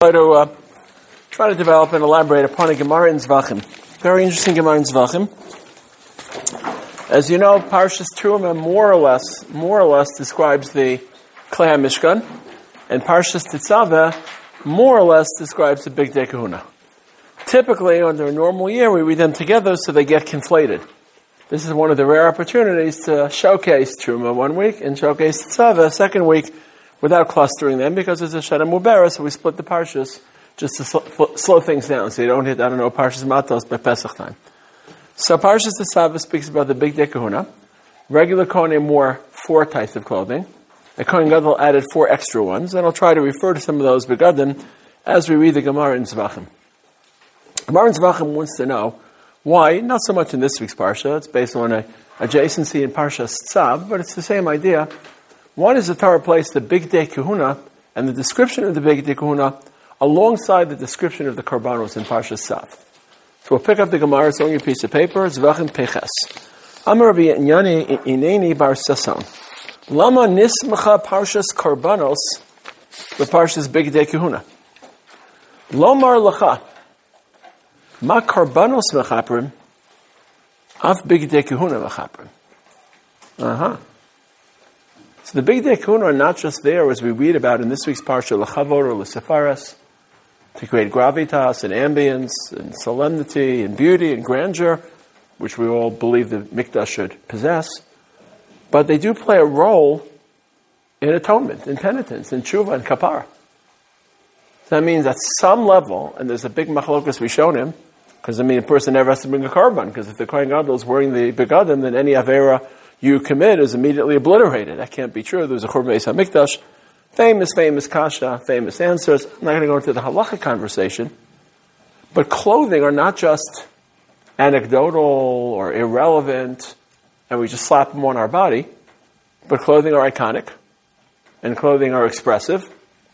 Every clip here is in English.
try to develop and elaborate upon a Gemara in Zvachim. Very interesting Gemara in Zvachim. As you know, Parshas Terumah more or less describes the Klei HaMishkan, and Parshas Tetzaveh more or less describes the Big Day Kahuna. Typically, under a normal year, we read them together so they get conflated. This is one of the rare opportunities to showcase Terumah one week and showcase Tetzaveh second week without clustering them, because it's a Shana Mubera, so we split the Parshas just to slow things down, so you don't hit, Parshas Matos by Pesach time. So Parshas Tetzaveh speaks about the Big Day Kahuna. Regular Kohanim wore 4 types of clothing. The Kohen Gadol added 4 extra ones, and I'll try to refer to some of those begadim as we read the Gemara in Zvachim. Gemara in Zvachim wants to know why, not so much in this week's Parsha, it's based on an adjacency in Parshas Tzav, but it's the same idea. Why does the Torah place the Big Day Kahuna and the description of the Big Day Kahuna alongside the description of the Karbanos in Parshas Tzav? So we'll pick up the Gemara, it's on your piece of paper, Zvachim Peches. Amar Rabbi Yannai Ineni Bar Sason. Lama Nismacha Parshas Karbanos the Parshas Big Day Kahuna. Lomar Lacha. Ma Karbanos Mechaprim Av Big Day Kahuna Mechaprim. So the Big Day Kahuna are not just there, as we read about in this week's Parsha, L'chavod or L'sefaras, to create gravitas and ambience and solemnity and beauty and grandeur, which we all believe the Mikdash should possess. But they do play a role in atonement, in penitence, in tshuva and kapara. That means at some level, and there's a big machlokas we shown him, because a person never has to bring a korban, because if the Kohen Gadol is wearing the begadim, then any avera you commit is immediately obliterated. That can't be true. There's a Churban Beis HaMikdash. Famous kasha, famous answers. I'm not going to go into the halacha conversation. But clothing are not just anecdotal or irrelevant, and we just slap them on our body. But clothing are iconic, and clothing are expressive.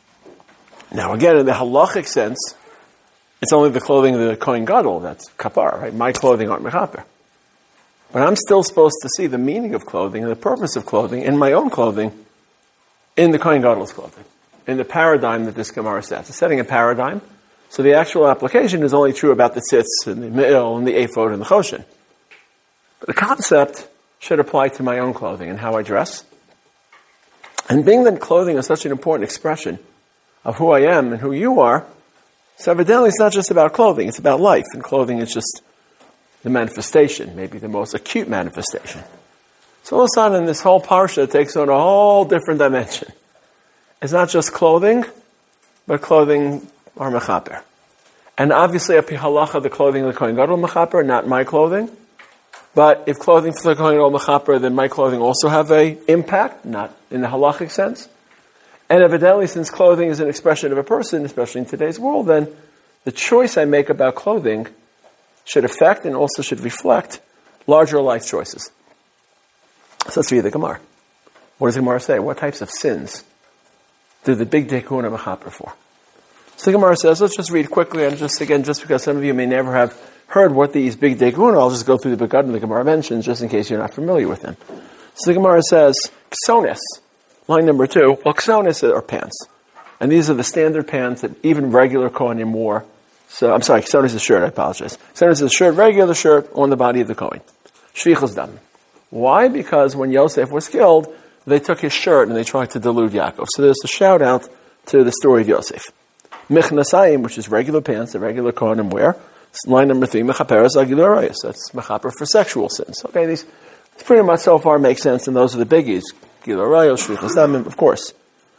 Now again, in the halachic sense, it's only the clothing of the Kohen Gadol that's kapar, right? My clothing aren't mechaper. But I'm still supposed to see the meaning of clothing and the purpose of clothing in my own clothing, in the Kohen Gadol's clothing, in the paradigm that this Gemara sets. It's setting a paradigm, so the actual application is only true about the tzitz and the me'il and the ephod and the choshen. But the concept should apply to my own clothing and how I dress. And being that clothing is such an important expression of who I am and who you are, so evidently it's not just about clothing, it's about life, and clothing is just the manifestation, maybe the most acute manifestation. So all of a sudden, this whole parsha takes on a whole different dimension. It's not just clothing, but clothing are mechaper. And obviously, api halacha, the clothing of the Kohen Gadol mechaper, not my clothing. But if clothing for the Kohen Gadol mechaper, then my clothing also have a impact, not in the halachic sense. And evidently, since clothing is an expression of a person, especially in today's world, then the choice I make about clothing should affect and also should reflect larger life choices. So let's read the Gemara. What does the Gemara say? What types of sins do the Big Day Kahuna mechaper for? So the Gemara says, let's just read quickly, and just because some of you may never have heard what these Big Day Kahuna, I'll just go through the begadim the Gemara mentions, just in case you're not familiar with them. So the Gemara says, Ksonis, line number 2, well, Ksonis are pants. And these are the standard pants that even regular Kohanim wore. So, I'm sorry, Ksonis is a shirt, I apologize. Ksonis is a shirt, regular shirt on the body of the Kohen. Shvichas dam. Why? Because when Yosef was killed, they took his shirt and they tried to delude Yaakov. So there's a shout out to the story of Yosef. Michnasayim, which is regular pants that regular Kohanim wear. Line number 3, Mechaperes Agilurayas. That's Mechaper for sexual sins. Okay, these pretty much so far make sense, and those are the biggies. Gilurayos, Shvichas dam, of course.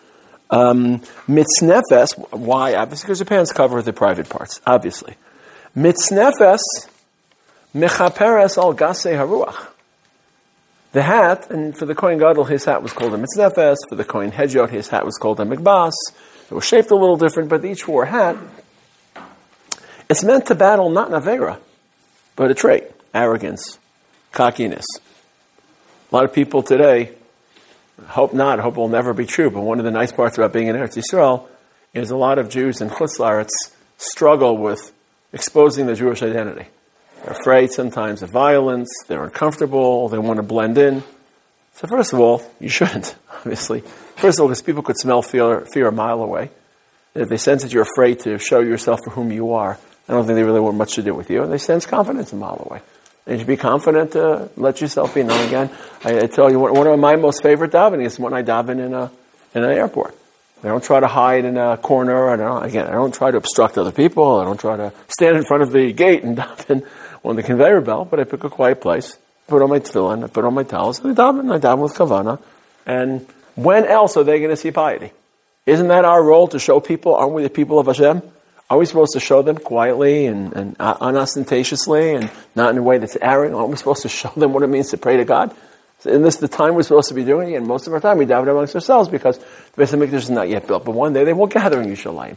Mitznefes, why? Obviously, because the pants cover the private parts, obviously. Mitznefes, mechaperes al gasei haruach. The hat, and for the Kohen Gadol, his hat was called a mitznefes. For the Kohen Hedjot, his hat was called a mikbas. It was shaped a little different, but they each wore a hat. It's meant to battle not an avera, but a trait, arrogance, cockiness. A lot of people today, hope will never be true, but one of the nice parts about being in Eretz Yisrael is a lot of Jews in Chutz La'aretz struggle with exposing the Jewish identity. They're afraid sometimes of violence, they're uncomfortable, they want to blend in. So first of all, you shouldn't, obviously. First of all, because people could smell fear a mile away. If they sense that you're afraid to show yourself for whom you are, I don't think they really want much to do with you. And they sense confidence a mile away. And you should be confident to let yourself be known again. I tell you, one of my most favorite davening is when I daven in an airport. I don't try to hide in a corner. I don't try to obstruct other people. I don't try to stand in front of the gate and daven on the conveyor belt, but I pick a quiet place, put on my tefillin, I put on my towels, and I daven with kavana. And when else are they going to see piety? Isn't that our role to show people? Aren't we the people of Hashem? Are we supposed to show them quietly and unostentatiously and not in a way that's arrogant? Aren't we supposed to show them what it means to pray to God? Isn't this the time we're supposed to be doing it? And most of our time we daven amongst ourselves because the Beis HaMikdash is not yet built. But one day they will gather in Yerushalayim.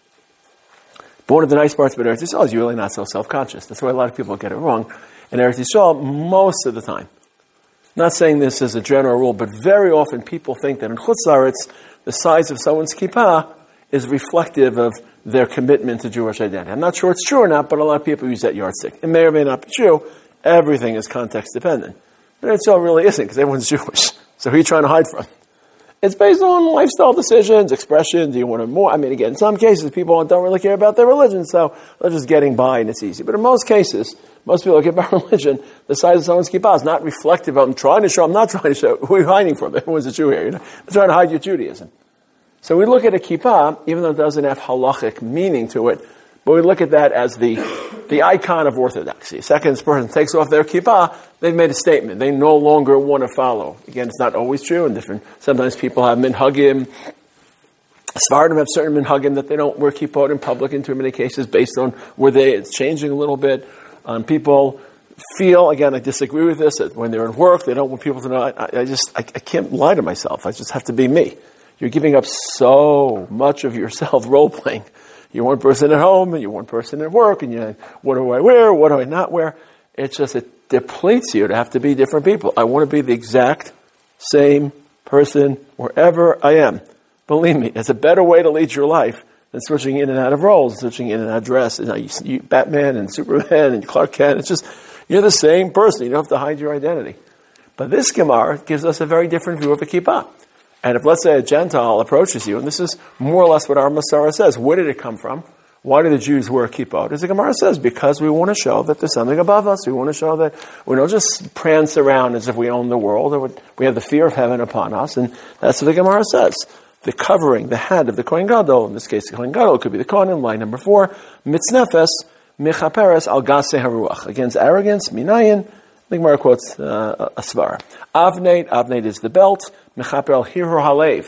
But one of the nice parts about Eretz Yisrael is you're really not so self-conscious. That's why a lot of people get it wrong. In Eretz Yisrael, most of the time, not saying this as a general rule, but very often people think that in Chutz La'aretz, the size of someone's kippah is reflective of their commitment to Jewish identity. I'm not sure it's true or not, but a lot of people use that yardstick. It may or may not be true. Everything is context dependent. But Eretz Yisrael really isn't, because everyone's Jewish. So who are you trying to hide from? It's based on lifestyle decisions, expression. Do you want to more? I mean, again, in some cases, people don't really care about their religion, so they're just getting by and it's easy. But in most cases, most people care about religion. The size of someone's kippah is not reflective of, I'm trying to show, I'm not trying to show. Who are you hiding from? Everyone's a Jew here. They're trying to hide your Judaism. So we look at a kippah, even though it doesn't have halachic meaning to it, but we look at that as the icon of orthodoxy. Second, this person takes off their kippah, they've made a statement. They no longer want to follow. Again, it's not always true, and different. Sometimes people have minhagim. Sephardim have certain minhagim that they don't wear kippot in public in too many cases based on it's changing a little bit. People feel, again, I disagree with this, that when they're at work, they don't want people to know. I can't lie to myself. I just have to be me. You're giving up so much of yourself role-playing. You're one person at home, and you're one person at work, and you're like, what do I wear? What do I not wear? It depletes you to have to be different people. I want to be the exact same person wherever I am. Believe me, it's a better way to lead your life than switching in and out of roles, switching in and out of dress. You Batman and Superman and Clark Kent. It's just, you're the same person. You don't have to hide your identity. But this Gemara gives us a very different view of a kippah. And if, let's say, a Gentile approaches you, and this is more or less what our Masara says, where did it come from? Why do the Jews wear kippot? As the Gemara says, because we want to show that there's something above us. We want to show that we don't just prance around as if we own the world, or we have the fear of heaven upon us. And that's what the Gemara says. The covering, the head of the Kohen Gadol, in this case the Kohen Gadol, could be the Kohanim, line number 4, mitznefes, mechaperes al gasei haruach, against arrogance, minayin. The Gemara quotes a svara. Avnate is the belt. Mechaper al hirur halev.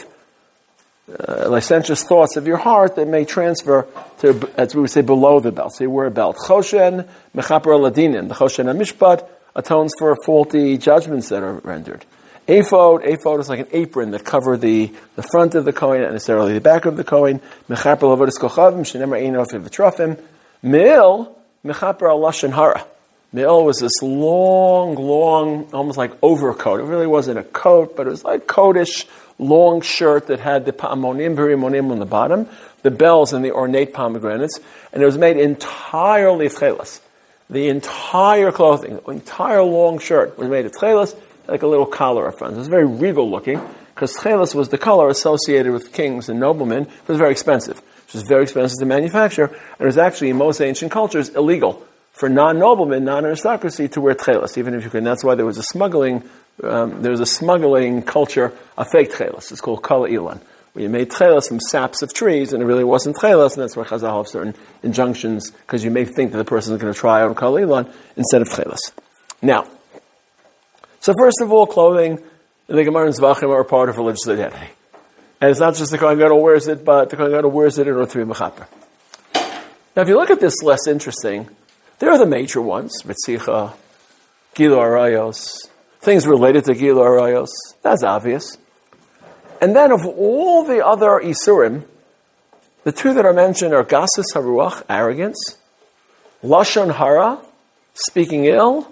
Licentious thoughts of your heart that may transfer to, as we would say, below the belt. So you wear a belt. Choshen, mechaper al adinin. The choshen ha-mishpat atones for faulty judgments that are rendered. Ephod is like an apron that cover the front of the Kohen, not necessarily the back of the Kohen. Mechaper al avodas kochavim, shenemar ein ofiv v'trofim. Me'il, mechaper al lashon hara. Me'il was this long, almost like overcoat. It really wasn't a coat, but it was like coatish, long shirt that had the pa'amonim on the bottom, the bells and the ornate pomegranates, and it was made entirely of chelas. The entire clothing, the entire long shirt was made of chelas, like a little collar up front. It was very regal looking, because chelas was the color associated with kings and noblemen. It was very expensive. It was very expensive to manufacture, and it was actually, in most ancient cultures, illegal for non-noblemen, non-aristocracy to wear tchelas, even if you could. And that's why there was a smuggling culture of fake tchelas. It's called kala ilan, where you made tchelas from saps of trees, and it really wasn't tchelas, and that's why Chazal have certain injunctions, because you may think that the person is going to try on kala ilan instead of tchelas. Now, so first of all, clothing, the Gemara and Zvachim are a part of religious identity. And it's not just the Kohen Gadol wears it, but the Kohen Gadol wears it in order to be mechaper. Now, if you look at this less interesting, there are the major ones, Ritzicha, Gilu Arayos, things related to Gilu Arayos. That's obvious. And then of all the other Isurim, the two that are mentioned are Gasus Haruach, arrogance, Lashon Hara, speaking ill.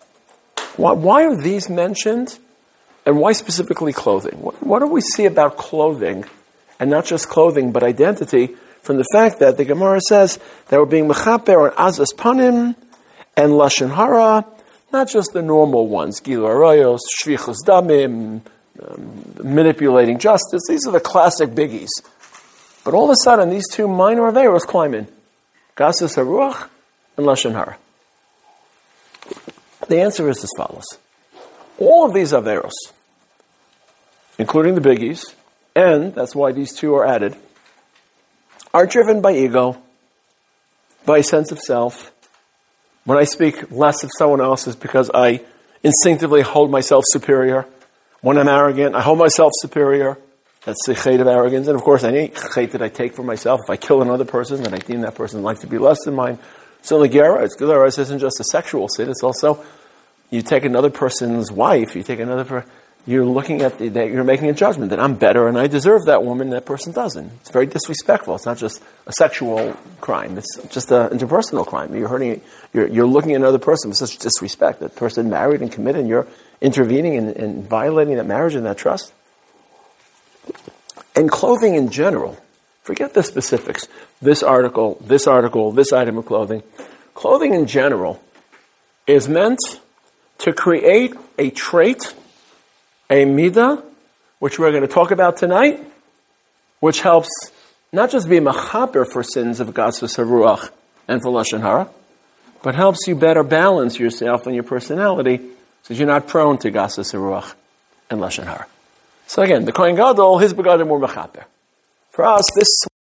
Why are these mentioned? And why specifically clothing? What do we see about clothing, and not just clothing, but identity, from the fact that the Gemara says that we're being mechaper on azas panim and lashon hara, not just the normal ones, gilu arayos, shvichus damim, manipulating justice. These are the classic biggies. But all of a sudden, these two minor averos climb in. Gasas HaRuach and Lashon Hara. The answer is as follows. All of these averos, including the biggies, and that's why these two are added, are driven by ego, by a sense of self. When I speak less of someone else, it's because I instinctively hold myself superior. When I'm arrogant, I hold myself superior. That's the chait of arrogance. And of course, any chait that I take for myself, if I kill another person, then I deem that person's life to be less than mine. So Geras isn't just a sexual sin, it's also, you take another person's wife, you're looking at, you're making a judgment that I'm better and I deserve that woman, that person doesn't. It's very disrespectful. It's not just a sexual crime. It's just an interpersonal crime. You're looking at another person with such disrespect. That person married and committed, and you're intervening and violating that marriage and that trust. And clothing in general, forget the specifics. This article, this item of clothing. Clothing in general is meant to create a trait, a midah, which we're going to talk about tonight, which helps not just be machaper for sins of Gasas HaRuach and for Lashon Hara, but helps you better balance yourself and your personality so you're not prone to Gasas HaRuach and Lashon Hara. So again, the Kohen Gadol, his begadim were machaper. For us, this